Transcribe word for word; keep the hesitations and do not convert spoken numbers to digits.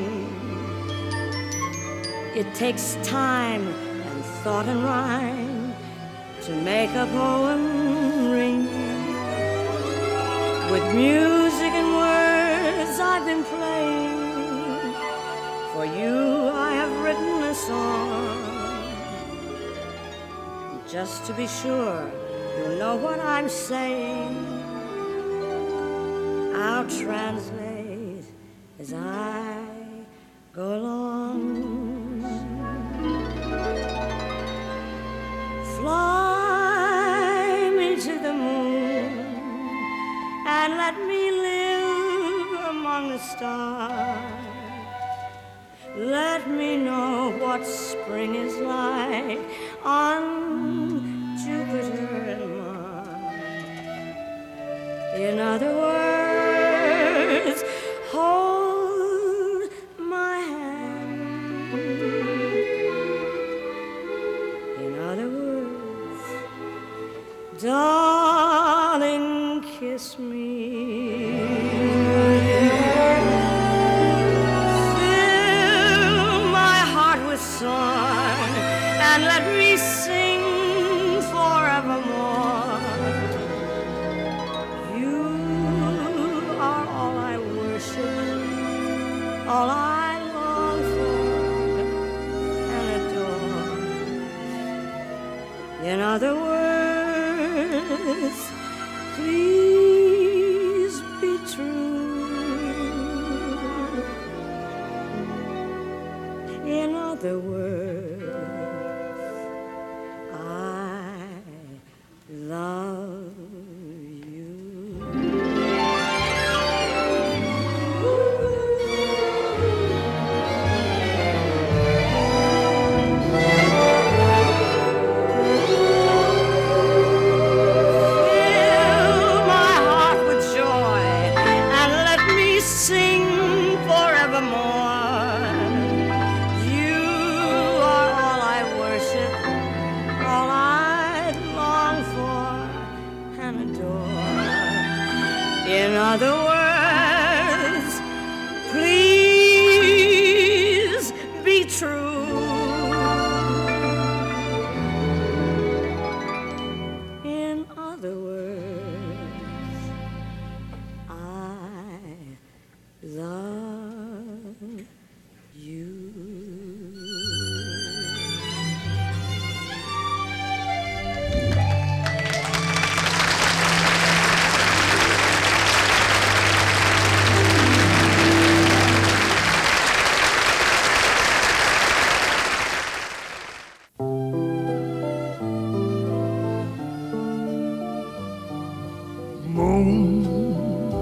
It takes time and thought and rhyme to make a poem ring. With music and words I've been playing. For you I have written a song. Just to be sure you know what I'm saying, I'll translate as I go along. Fly me to the moon and let me live among the stars. Let me know what spring is like on Jupiter and Mars. In other words, hold my hand. In other words, darling, kiss me. Song, and let me sing forevermore. You are all I worship, all I long for and adore. In other words, please be true. In other words,